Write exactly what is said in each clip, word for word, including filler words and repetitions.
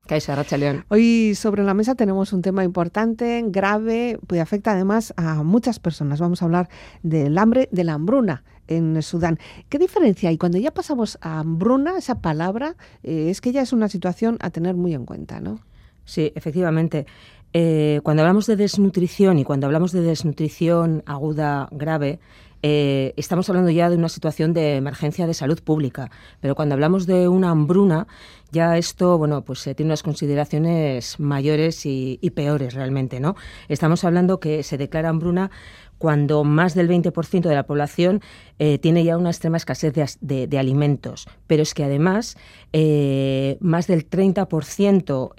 Kaixo, Arratsaldeon. Hoy sobre la mesa tenemos un tema importante, grave, que afecta además a muchas personas. Vamos a hablar del hambre, de la hambruna en Sudán. ¿Qué diferencia hay? Cuando ya pasamos a hambruna, esa palabra, eh, es que ya es una situación a tener muy en cuenta, ¿no? Sí, efectivamente. Eh, cuando hablamos de desnutrición y cuando hablamos de desnutrición aguda grave, eh, estamos hablando ya de una situación de emergencia de salud pública. Pero cuando hablamos de una hambruna, ya esto, bueno, pues eh, tiene unas consideraciones mayores y, y peores realmente, ¿no? Estamos hablando que se declara hambruna cuando más del veinte por ciento de la población eh, tiene ya una extrema escasez de, de, de alimentos. Pero es que además eh, más del treinta por ciento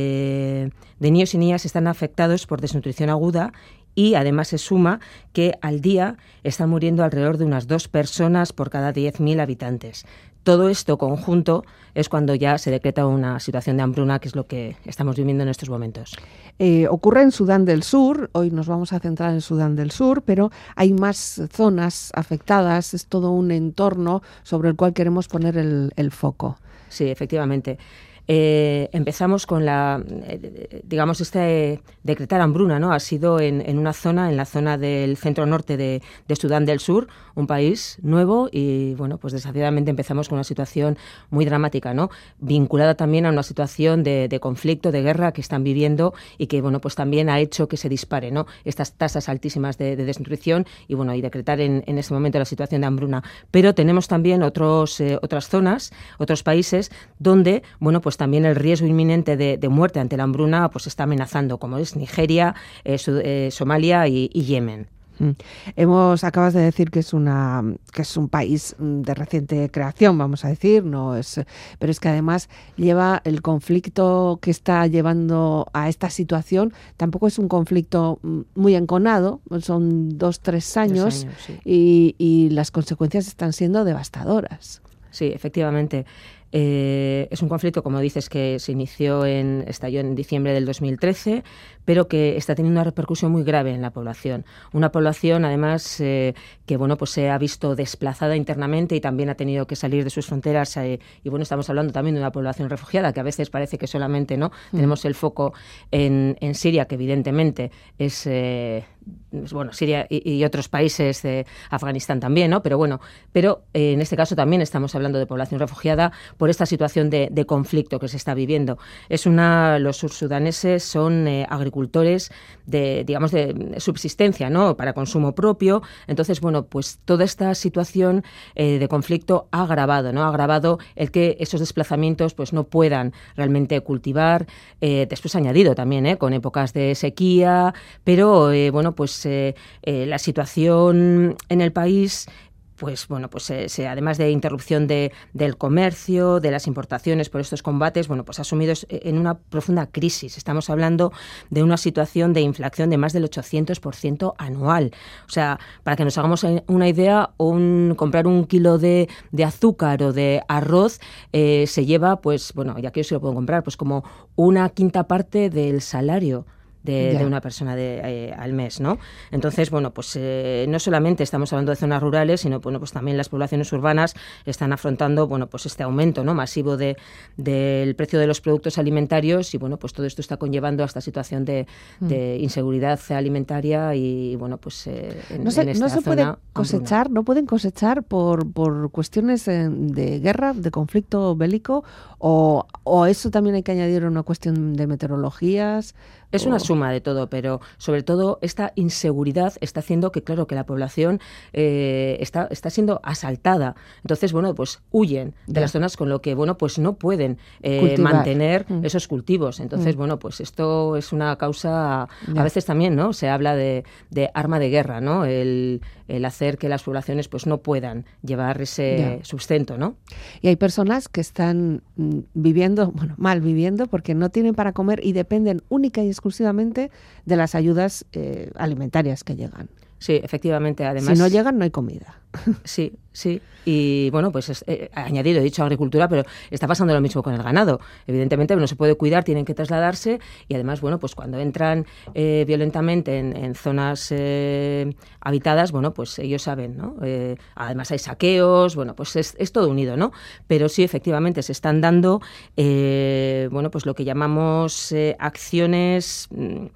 eh, de niños y niñas están afectados por desnutrición aguda y además se suma que al día están muriendo alrededor de unas dos personas por cada diez mil habitantes. Todo esto conjunto es cuando ya se decreta una situación de hambruna, que es lo que estamos viviendo en estos momentos. Eh, ocurre en Sudán del Sur, hoy nos vamos a centrar en Sudán del Sur, pero hay más zonas afectadas, es todo un entorno sobre el cual queremos poner el, el foco. Sí, efectivamente. Eh, empezamos con la, eh, digamos, este decretar hambruna, ¿no? Ha sido en, en una zona, en la zona del centro norte de, de Sudán del Sur, un país nuevo y, bueno, pues desgraciadamente empezamos con una situación muy dramática, ¿no? Vinculada también a una situación de, de conflicto, de guerra que están viviendo y que, bueno, pues también ha hecho que se dispare, ¿no? Estas tasas altísimas de, de desnutrición y, bueno, y decretar en, en este momento la situación de hambruna. Pero tenemos también otros, eh, otras zonas, otros países donde, bueno, pues también el riesgo inminente de, de muerte ante la hambruna pues está amenazando, como es Nigeria, eh, Sud- eh, Somalia y, y Yemen. Mm. Hemos, acabas de decir que es una que es un país de reciente creación, vamos a decir, no es, pero es que además lleva el conflicto que está llevando a esta situación, tampoco es un conflicto muy enconado, son dos, tres años, Tres años, sí. y, y las consecuencias están siendo devastadoras. Sí, efectivamente. Eh, es un conflicto, como dices, que se inició en, estalló en diciembre del dos mil trece, pero que está teniendo una repercusión muy grave en la población. Una población, además, eh, que bueno, pues se ha visto desplazada internamente y también ha tenido que salir de sus fronteras. Eh, y bueno, estamos hablando también de una población refugiada, que a veces parece que solamente no mm. tenemos el foco en, en Siria, que evidentemente es... Eh, bueno, Siria y, y otros países de Afganistán también, ¿no? Pero bueno, pero eh, en este caso también estamos hablando de población refugiada por esta situación de, de conflicto que se está viviendo. Es una, los sursudaneses son eh, agricultores de, digamos, de subsistencia, ¿no? Para consumo propio. Entonces, bueno, pues toda esta situación eh, de conflicto ha agravado, ¿no? Ha agravado el que esos desplazamientos pues no puedan realmente cultivar. Eh, después añadido también, ¿eh? Con épocas de sequía, pero eh, bueno, pues eh, eh, la situación en el país, pues bueno, pues eh, se, además de interrupción de, del comercio, de las importaciones por estos combates, bueno, pues ha sumido en una profunda crisis. Estamos hablando de una situación de inflación de más del ochocientos por ciento anual. O sea, para que nos hagamos una idea, un, comprar un kilo de, de azúcar o de arroz eh, se lleva, pues bueno, ya que yo sí lo puedo comprar, pues como una quinta parte del salario De, de una persona de, eh, al mes, ¿no? Entonces, bueno, pues eh, no solamente estamos hablando de zonas rurales, sino bueno, pues también las poblaciones urbanas están afrontando, bueno, pues este aumento, ¿no? Masivo de, del precio de los productos alimentarios y bueno, pues todo esto está conllevando a esta situación de, mm. de inseguridad alimentaria y bueno, pues eh, en, no se, en esta no se zona puede cosechar, hambruna. No pueden cosechar por, por cuestiones de guerra, de conflicto bélico, o, o eso también hay que añadir una cuestión de meteorologías. Es una suma de todo, pero sobre todo esta inseguridad está haciendo que, claro, que la población eh, está, está siendo asaltada. Entonces, bueno, pues huyen de ya. las zonas, con lo que, bueno, pues no pueden eh, mantener mm. esos cultivos. Entonces, mm. bueno, pues esto es una causa, ya. a veces también, ¿no? Se habla de, de arma de guerra, ¿no? El, el hacer que las poblaciones pues no puedan llevar ese ya. sustento, ¿no? Y hay personas que están viviendo, bueno, mal viviendo porque no tienen para comer y dependen única y exclusivamente de las ayudas eh, alimentarias que llegan. sí, efectivamente. Además, si no llegan, no hay comida. Sí, sí. Y bueno, pues es, eh, añadido, he dicho agricultura, pero está pasando lo mismo con el ganado. Evidentemente no se puede cuidar, tienen que trasladarse y además, bueno, pues cuando entran eh, violentamente en, en zonas eh, habitadas, bueno, pues ellos saben, ¿no? Eh, además hay saqueos, bueno, pues es, es todo unido, ¿no? Pero sí, efectivamente, se están dando, eh, bueno, pues lo que llamamos eh, acciones... Mmm,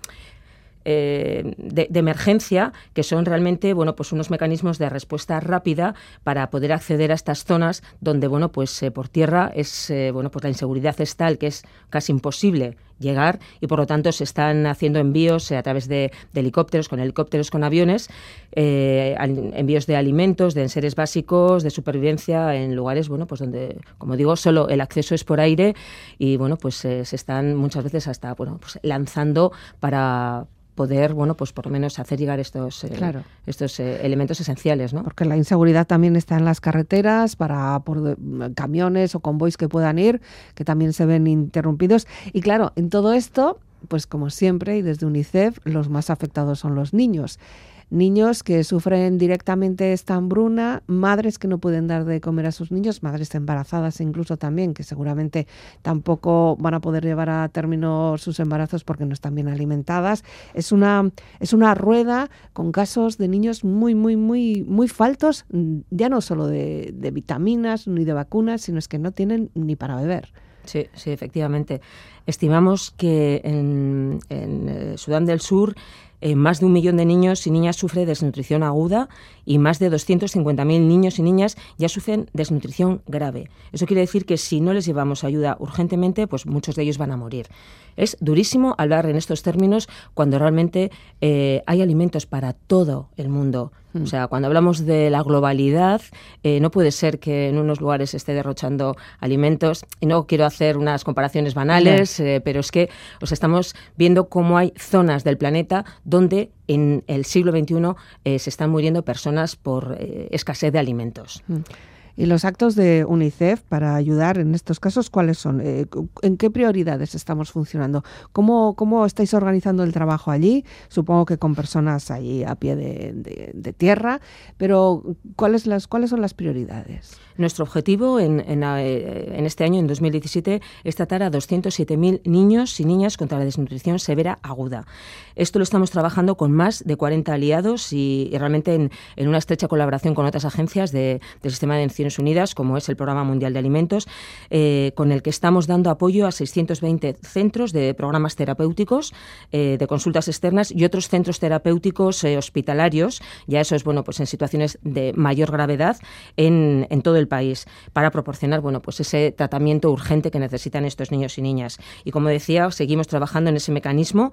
Eh, de, de emergencia, que son realmente, bueno, pues unos mecanismos de respuesta rápida para poder acceder a estas zonas donde, bueno, pues eh, por tierra es, eh, bueno, pues la inseguridad es tal que es casi imposible llegar y por lo tanto se están haciendo envíos eh, a través de, de helicópteros, con helicópteros, con aviones, eh, envíos de alimentos, de enseres básicos, de supervivencia en lugares, bueno, pues donde, como digo, solo el acceso es por aire y, bueno, pues eh, se están muchas veces hasta, bueno, pues lanzando para poder, bueno, pues por lo menos hacer llegar estos, eh, claro. estos eh, elementos esenciales, ¿no? Porque la inseguridad también está en las carreteras, para por camiones o convoys que puedan ir, que también se ven interrumpidos. Y claro, en todo esto, pues como siempre, y desde UNICEF, los más afectados son los niños. Niños que sufren directamente esta hambruna, madres que no pueden dar de comer a sus niños, madres embarazadas incluso también, que seguramente tampoco van a poder llevar a término sus embarazos porque no están bien alimentadas. Es una, es una rueda con casos de niños muy, muy, muy, muy faltos, ya no solo de, de vitaminas ni de vacunas, sino es que no tienen ni para beber. Sí, sí, efectivamente. Estimamos que en, en Sudán del Sur Eh, más de un millón de niños y niñas sufren desnutrición aguda y más de doscientos cincuenta mil niños y niñas ya sufren desnutrición grave. Eso quiere decir que si no les llevamos ayuda urgentemente, pues muchos de ellos van a morir. Es durísimo hablar en estos términos cuando realmente eh, hay alimentos para todo el mundo. O sea, cuando hablamos de la globalidad, eh, no puede ser que en unos lugares se esté derrochando alimentos. Y no quiero hacer unas comparaciones banales, eh, pero es que o sea, estamos viendo cómo hay zonas del planeta donde en el siglo veintiuno eh, se están muriendo personas por eh, escasez de alimentos. Mm. ¿Y los actos de UNICEF para ayudar en estos casos, cuáles son? Eh, ¿En qué prioridades estamos funcionando? ¿Cómo, cómo estáis organizando el trabajo allí? Supongo que con personas allí a pie de, de, de tierra, pero ¿cuáles, las, ¿cuáles son las prioridades? Nuestro objetivo en, en, en este año, en dos mil diecisiete, es tratar a doscientos siete mil niños y niñas contra la desnutrición severa aguda. Esto lo estamos trabajando con más de cuarenta aliados y, y realmente en, en una estrecha colaboración con otras agencias de, del Sistema de Naciones Unidas, como es el Programa Mundial de Alimentos, eh, con el que estamos dando apoyo a seiscientos veinte centros de programas terapéuticos, eh, de consultas externas y otros centros terapéuticos eh, hospitalarios, ya eso es bueno pues en situaciones de mayor gravedad en, en todo el país, para proporcionar bueno pues ese tratamiento urgente que necesitan estos niños y niñas. Y como decía, seguimos trabajando en ese mecanismo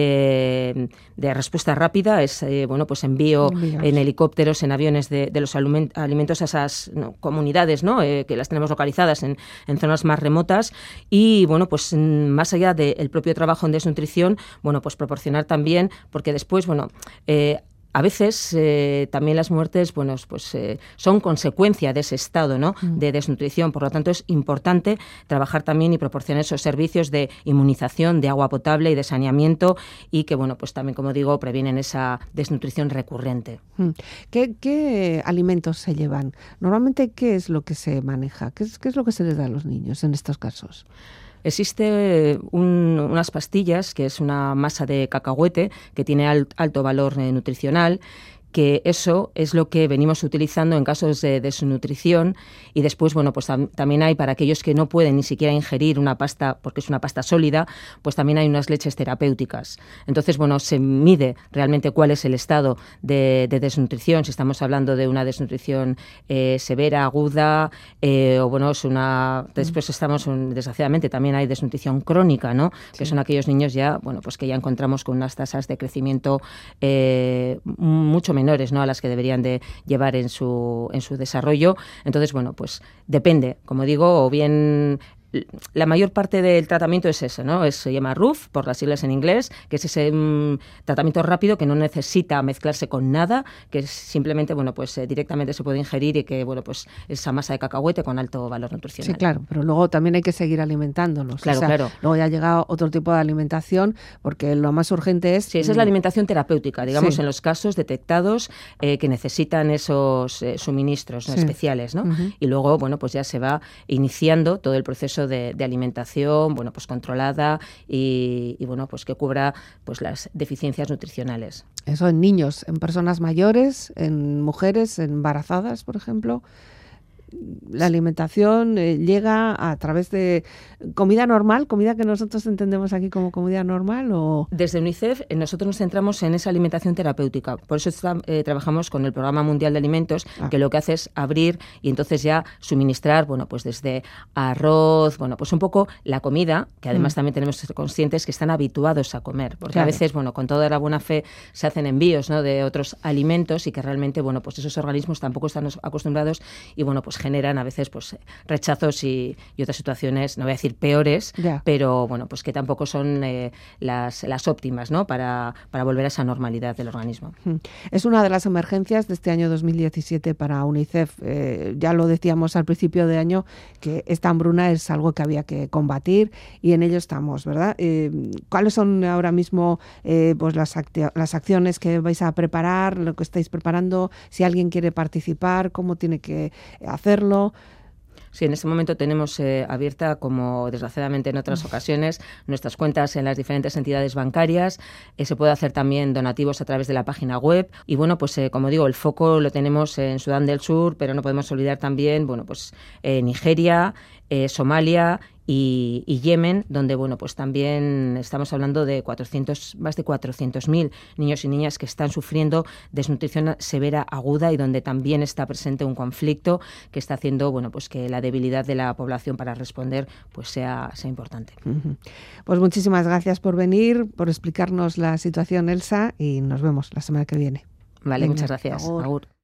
de, de respuesta rápida, es eh, bueno pues envío Envíos. en helicópteros, en aviones de, de los alimentos a esas no, comunidades, ¿no? Eh, que las tenemos localizadas en, en zonas más remotas y bueno pues más allá del propio trabajo en desnutrición, bueno pues proporcionar también, porque después bueno eh, a veces eh, también las muertes, bueno, pues eh, son consecuencia de ese estado, ¿no? Mm. de desnutrición. Por lo tanto, es importante trabajar también y proporcionar esos servicios de inmunización, de agua potable y de saneamiento y que, bueno, pues también, como digo, previenen esa desnutrición recurrente. ¿Qué, qué alimentos se llevan? Normalmente, ¿qué es lo que se maneja? ¿Qué es, qué es lo que se les da a los niños en estos casos? Existe un, unas pastillas, que es una masa de cacahuete, que tiene alt, alto valor eh, nutricional, que eso es lo que venimos utilizando en casos de desnutrición y después, bueno, pues tam- también hay para aquellos que no pueden ni siquiera ingerir una pasta, porque es una pasta sólida, pues también hay unas leches terapéuticas. Entonces, bueno, se mide realmente cuál es el estado de, de desnutrición, si estamos hablando de una desnutrición eh, severa, aguda, eh, o bueno, es una... Después estamos, un, desgraciadamente, también hay desnutrición crónica, ¿no? Sí. Que son aquellos niños ya, bueno, pues que ya encontramos con unas tasas de crecimiento eh, mucho menores, menores, ¿no? a las que deberían de llevar en su, en su desarrollo. Entonces, bueno, pues depende, como digo, o bien la mayor parte del tratamiento es eso, ¿no? Es, se llama R U F, por las siglas en inglés, que es ese um, tratamiento rápido que no necesita mezclarse con nada, que es simplemente, bueno, pues eh, directamente se puede ingerir y que, bueno, pues esa masa de cacahuete con alto valor nutricional. Sí, claro, pero luego también hay que seguir alimentándolos. Claro, o sea, claro. Luego ya ha llegado otro tipo de alimentación, porque lo más urgente es... Sí, esa es la alimentación terapéutica, digamos, sí. en los casos detectados eh, que necesitan esos eh, suministros, ¿no? sí. especiales, ¿no? Uh-huh. Y luego, bueno, pues ya se va iniciando todo el proceso de, de alimentación, bueno, pues controlada y, y, bueno, pues que cubra pues las deficiencias nutricionales. Eso en niños, en personas mayores, en mujeres embarazadas, por ejemplo. La alimentación eh, llega a través de comida normal, comida que nosotros entendemos aquí como comida normal, o... Desde UNICEF eh, nosotros nos centramos en esa alimentación terapéutica. Por eso está, eh, trabajamos con el Programa Mundial de Alimentos, ah. que lo que hace es abrir y entonces ya suministrar, bueno, pues desde arroz, bueno, pues un poco la comida, que además mm. también tenemos que ser conscientes que están habituados a comer, porque claro. a veces, bueno, con toda la buena fe se hacen envíos, ¿no?, de otros alimentos y que realmente, bueno, pues esos organismos tampoco están acostumbrados y, bueno, pues generan a veces pues rechazos y, y otras situaciones, no voy a decir peores, yeah. pero bueno, pues que tampoco son eh, las, las óptimas, ¿no?, para, para volver a esa normalidad del organismo. Es una de las emergencias de este año dos mil diecisiete para UNICEF. Eh, ya lo decíamos al principio de año que esta hambruna es algo que había que combatir y en ello estamos, ¿verdad? Eh, ¿Cuáles son ahora mismo eh, pues las, acti- las acciones que vais a preparar, lo que estáis preparando? Si alguien quiere participar, ¿cómo tiene que hacerlo? Sí, en este momento tenemos eh, abierta, como desgraciadamente en otras ocasiones, nuestras cuentas en las diferentes entidades bancarias. Eh, se puede hacer también donativos a través de la página web. Y bueno, pues eh, como digo, el foco lo tenemos en Sudán del Sur, pero no podemos olvidar también, bueno, pues eh, Nigeria, eh, Somalia y, y Yemen, donde bueno, pues también estamos hablando de cuatrocientos, más de cuatrocientos mil niños y niñas que están sufriendo desnutrición severa aguda y donde también está presente un conflicto que está haciendo, bueno, pues que la debilidad de la población para responder pues sea, sea importante. Uh-huh. Pues muchísimas gracias por venir, por explicarnos la situación, Elsa, y nos vemos la semana que viene. Vale, Venga, muchas gracias. Agur. Agur.